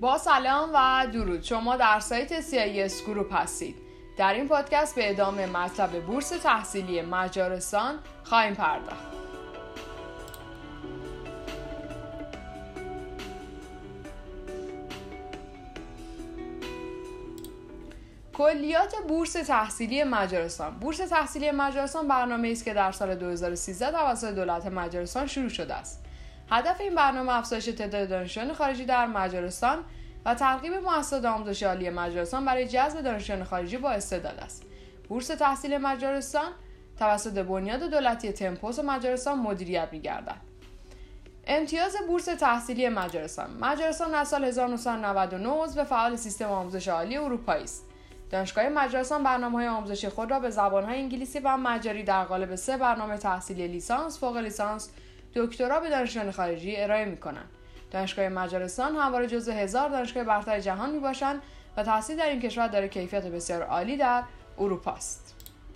با سلام و درود، شما در سایت CIS گروپ هستید. در این پادکست به ادامه مطلب بورس تحصیلی مجارستان خواهیم پرداخت. کلیات بورس تحصیلی مجارستان. بورس تحصیلی مجارستان برنامه‌ای است که در سال 2013 توسط دولت مجارستان شروع شده است. هدف این برنامه افزایش تعداد دانشجویان خارجی در مجارستان و ترغیب مؤسسات آموزشی عالی مجارستان برای جذب دانشجویان خارجی با استعداد است. بورس تحصیلی مجارستان توسط بنیاد دولتی تمپوس مجارستان مدیریت می‌گردد. امتیاز بورس تحصیلی مجارستان از سال 1999 عضو فعال سیستم آموزش عالی اروپایی است. دانشگاه مجارستان برنامه‌های آموزشی خود را به زبان‌های انگلیسی و مجاری در قالب 3 برنامه تحصیلی لیسانس، فوق لیسانس، دکترا به دانشجویان خارجی ارائه می‌کنند. دانشگاه مجارستان همواره جزو 1000 دانشگاه برتر جهان میباشند و تحصیل در این کشور دارای کیفیت بسیار عالی در اروپا است.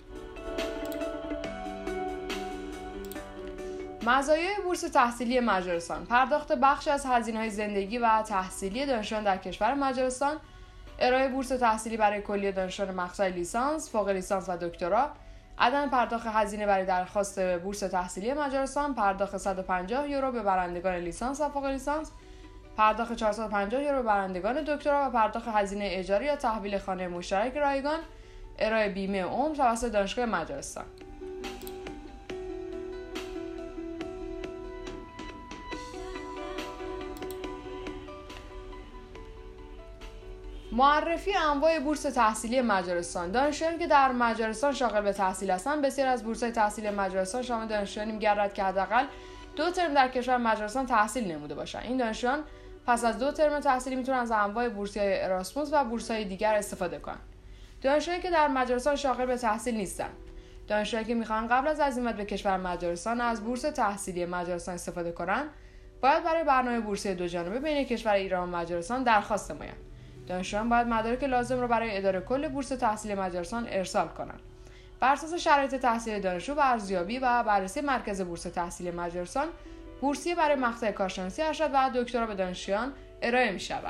مزایای بورس تحصیلی مجارستان: پرداخت بخش از هزینه‌های زندگی و تحصیلی دانشجویان در کشور مجارستان، ارائه بورس تحصیلی برای کلیه دانشجویان مقطع لیسانس، فوق لیسانس و دکترا، عدم پرداخت هزینه برای درخواست بورس تحصیلی مجارستان، پرداخت 150 یورو به برندگان لیسانس و فوق لیسانس، پرداخت 450 یورو به برندگان دکترا و پرداخت هزینه اجاره یا تحویل خانه مشترک رایگان، ارائه بیمه عمر توسط دانشگاه مجارستان. معرفی انواع بورس تحصیلی مجارستان. دانشجویانی که در مجارستان شاغل به تحصیل هستند، بسیار از بورس‌های تحصیلی مجارستان شامل دانشجویانی می‌گردد که حداقل 2 ترم در کشور مجارستان تحصیل نموده باشند. این دانشجویان پس از 2 ترم تحصیلی میتونن از انواع بورس‌های اراسموس و بورس‌های دیگر استفاده کنند. دانشجویانی که در مجارستان شاغل به تحصیل نیستند. دانشجویانی که می‌خواهند قبل از عزیمت به کشور مجارستان از بورس تحصیلی مجارستان استفاده کنند، باید برای برنامه بورسی دوجانبه بین کشور ایران و مجارستان درخواست نمایند. دانشجویان باید مدارک لازم را برای اداره کل بورس تحصیلی مجارستان ارسال کنند. بر اساس شرایط تحصیلی دانشجو و ارزیابی و بررسی مرکز بورس تحصیلی مجارستان، بورسیه برای مقطع کارشناسی ارشد و دکترا به دانشجویان ارائه می شود.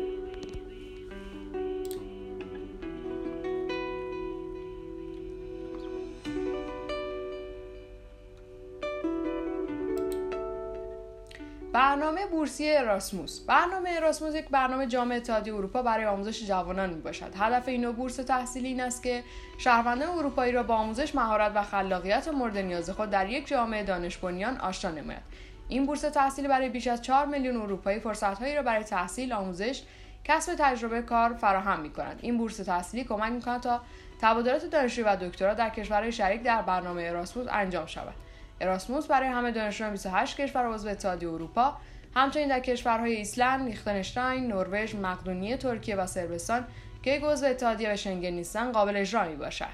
برنامه بورسی اراسموس. برنامه اراسموس یک برنامه جامع اتحادیه اروپا برای آموزش جوانان میباشد. هدف این نوع بورس تحصیلی این است که شهروندان اروپایی را با آموزش، مهارت و خلاقیت مورد نیاز خود در یک جامعه دانش بنیان آشنا نماید. این بورس تحصیلی برای بیش از 4 میلیون اروپایی فرصت‌هایی را برای تحصیل، آموزش، کسب تجربه کار فراهم می‌کند. این بورس تحصیلی کمک می‌کند تا تبادلات دانشجویی و دکترا در کشورهای شریک در برنامه اراسموس انجام شود. اراسموس برای همه دانشجویان 28 کشور عضو اتحادیه اروپا، همچنین در کشورهای ایسلند، لیختنشتاین، نروژ، مقدونیه، ترکیه و صربستان که عضو اتحادیه و شنگن نیستند قابل اجرا میباشد.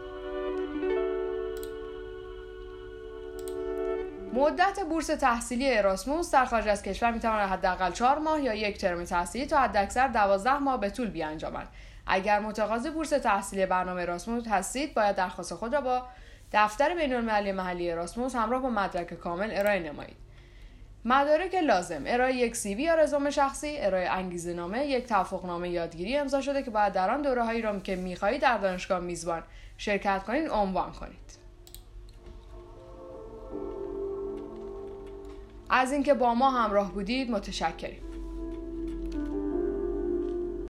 مدت بورس تحصیلی اراسموس در خارج از کشور میتواند حداقل 4 ماه یا 1 ترم تحصیلی تا حداکثر 12 ماه به طول بیانجامد. اگر متقاضی بورس تحصیلی برنامه اراسموس هستید، باید درخواست خود را با دفتر بین‌المللی محلی اراسموس همراه با مدرک کامل ارائه نمایید. مدارک لازم: ارائه یک CV یا رزومه شخصی، ارائه انگیزه‌نامه، یک توافقنامه یادگیری امضا شده که باید در آن دوره‌هایی را که می‌خواهید در دانشگاه میزبان شرکت کنید عنوان کنید. از اینکه با ما همراه بودید متشکریم.